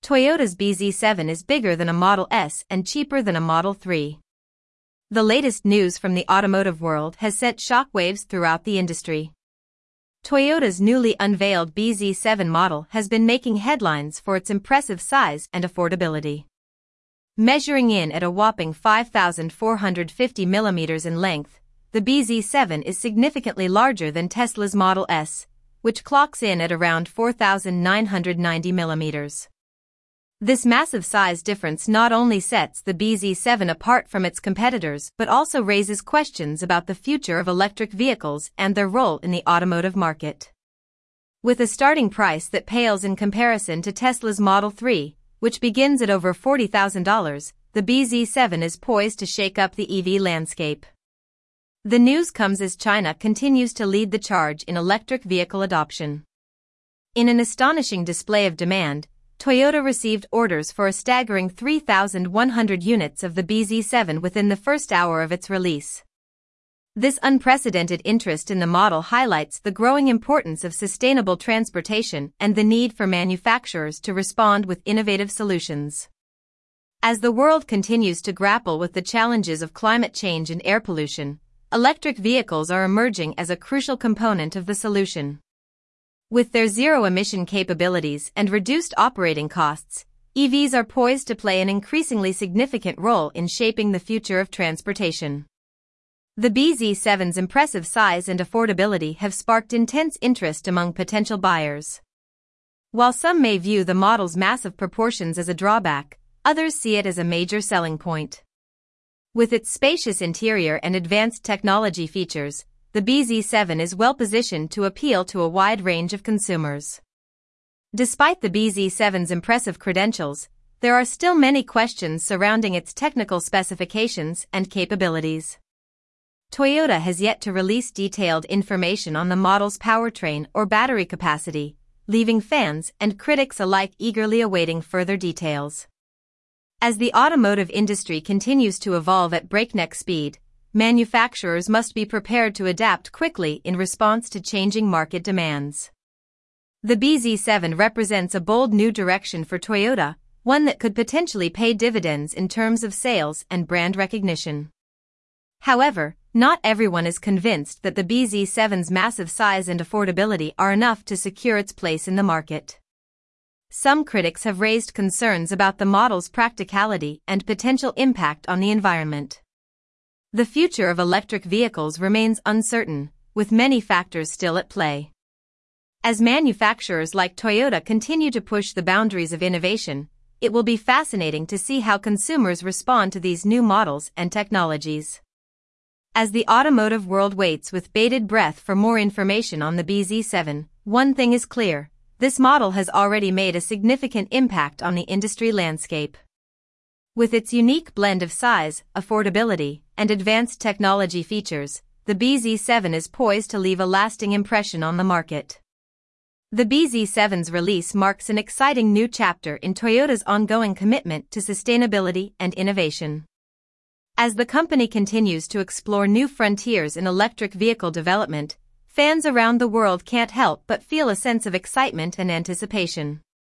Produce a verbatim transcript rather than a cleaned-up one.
Toyota's B Z seven is bigger than a Model S and cheaper than a Model three. The latest news from the automotive world has sent shockwaves throughout the industry. Toyota's newly unveiled B Z seven model has been making headlines for its impressive size and affordability. Measuring in at a whopping five thousand four hundred fifty millimeters in length, the B Z seven is significantly larger than Tesla's Model S, which clocks in at around four thousand nine hundred ninety millimeters. This massive size difference not only sets the B Z seven apart from its competitors but also raises questions about the future of electric vehicles and their role in the automotive market. With a starting price that pales in comparison to Tesla's Model three, which begins at over forty thousand dollars, the B Z seven is poised to shake up the E V landscape. The news comes as China continues to lead the charge in electric vehicle adoption. In an astonishing display of demand, Toyota received orders for a staggering three thousand one hundred units of the B Z seven within the first hour of its release. This unprecedented interest in the model highlights the growing importance of sustainable transportation and the need for manufacturers to respond with innovative solutions. As the world continues to grapple with the challenges of climate change and air pollution, electric vehicles are emerging as a crucial component of the solution. With their zero-emission capabilities and reduced operating costs, E Vs are poised to play an increasingly significant role in shaping the future of transportation. The B Z seven's impressive size and affordability have sparked intense interest among potential buyers. While some may view the model's massive proportions as a drawback, others see it as a major selling point. With its spacious interior and advanced technology features, the B Z seven is well positioned to appeal to a wide range of consumers. Despite the B Z seven's impressive credentials, there are still many questions surrounding its technical specifications and capabilities. Toyota has yet to release detailed information on the model's powertrain or battery capacity, leaving fans and critics alike eagerly awaiting further details. As the automotive industry continues to evolve at breakneck speed, manufacturers must be prepared to adapt quickly in response to changing market demands. The B Z seven represents a bold new direction for Toyota, one that could potentially pay dividends in terms of sales and brand recognition. However, not everyone is convinced that the B Z seven's massive size and affordability are enough to secure its place in the market. Some critics have raised concerns about the model's practicality and potential impact on the environment. The future of electric vehicles remains uncertain, with many factors still at play. As manufacturers like Toyota continue to push the boundaries of innovation, it will be fascinating to see how consumers respond to these new models and technologies. As the automotive world waits with bated breath for more information on the B Z seven, one thing is clear: this model has already made a significant impact on the industry landscape. With its unique blend of size, affordability, and advanced technology features, the B Z seven is poised to leave a lasting impression on the market. The B Z seven's release marks an exciting new chapter in Toyota's ongoing commitment to sustainability and innovation. As the company continues to explore new frontiers in electric vehicle development, fans around the world can't help but feel a sense of excitement and anticipation.